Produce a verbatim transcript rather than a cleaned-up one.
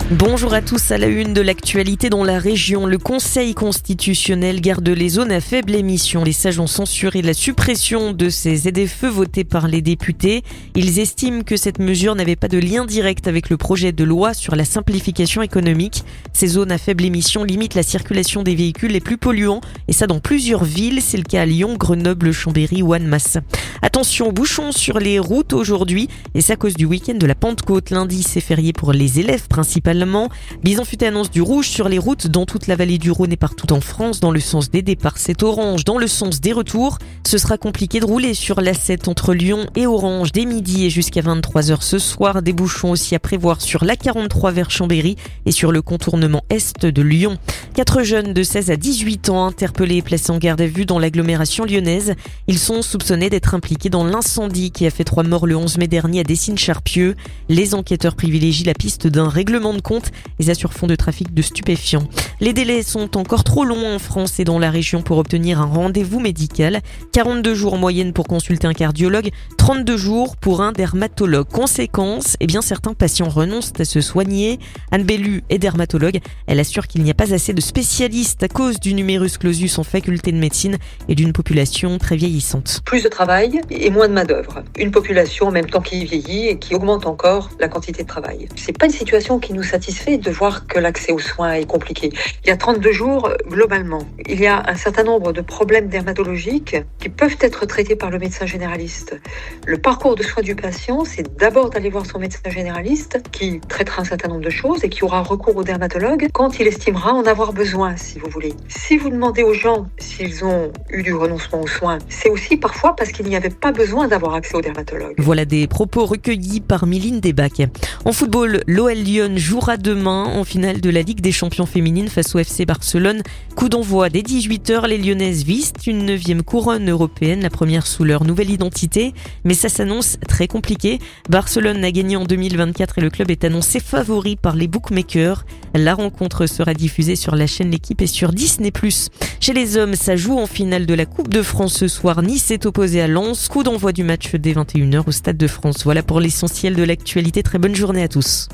Bonjour à tous, à la une de l'actualité dans la région. Le Conseil constitutionnel garde les zones à faible émission. Les sages ont censuré la suppression de ces Z F E votés par les députés. Ils estiment que cette mesure n'avait pas de lien direct avec le projet de loi sur la simplification économique. Ces zones à faible émission limitent la circulation des véhicules les plus polluants et ça dans plusieurs villes. C'est le cas à Lyon, Grenoble, Chambéry ou Annemasse. Attention aux bouchons sur les routes aujourd'hui et c'est à cause du week-end de la Pentecôte. Lundi, c'est férié pour les élèves principalement. Bison Futé annonce du rouge sur les routes dans toute la vallée du Rhône et partout en France. Dans le sens des départs, c'est orange. Dans le sens des retours, ce sera compliqué de rouler sur l'A sept entre Lyon et Orange dès midi et jusqu'à vingt-trois heures ce soir. Des bouchons aussi à prévoir sur l'A quarante-trois vers Chambéry et sur le contournement est de Lyon. Quatre jeunes de seize à dix-huit ans interpellés et placés en garde à vue dans l'agglomération lyonnaise. Ils sont soupçonnés d'être impliqués dans l'incendie qui a fait trois morts le onze mai dernier à Dessines-Charpieu. Les enquêteurs privilégient la piste d'un règlement de compte et assurent fond de trafic de stupéfiants. Les délais sont encore trop longs en France et dans la région pour obtenir un rendez-vous médical. quarante-deux jours en moyenne pour consulter un cardiologue, trente-deux jours pour un dermatologue. Conséquence, eh bien certains patients renoncent à se soigner. Anne Bellu est dermatologue. Elle assure qu'il n'y a pas assez de spécialistes à cause du numerus clausus en faculté de médecine et d'une population très vieillissante. Plus de travail et moins de main-d'œuvre. Une population en même temps qui vieillit et qui augmente encore la quantité de travail. C'est pas une situation qui nous satisfait de voir que l'accès aux soins est compliqué. Il y a trente-deux jours, globalement, il y a un certain nombre de problèmes dermatologiques qui peuvent être traités par le médecin généraliste. Le parcours de soins du patient, c'est d'abord d'aller voir son médecin généraliste qui traitera un certain nombre de choses et qui aura recours au dermatologue quand il estimera en avoir besoin, si vous voulez. Si vous demandez aux gens s'ils ont eu du renoncement aux soins, c'est aussi parfois parce qu'il n'y avait pas besoin d'avoir accès au dermatologue. Voilà des propos recueillis par Mylène Desbacs. En football, l'O L Lyon jouera demain en finale de la Ligue des champions féminines face au F C Barcelone. Coup d'envoi dès dix-huit heures, les Lyonnaises visent une neuvième couronne européenne, la première sous leur nouvelle identité. Mais ça s'annonce très compliqué. Barcelone a gagné en deux mille vingt-quatre et le club est annoncé favori par les bookmakers. La rencontre sera diffusée sur la chaîne L'Équipe et sur Disney plus. Chez les hommes, ça joue en finale de la Coupe de France ce soir. Nice est opposé à Lens. Coup d'envoi du match dès vingt et une heures au Stade de France. Voilà pour l'essentiel de l'actualité. Très bonne journée à tous.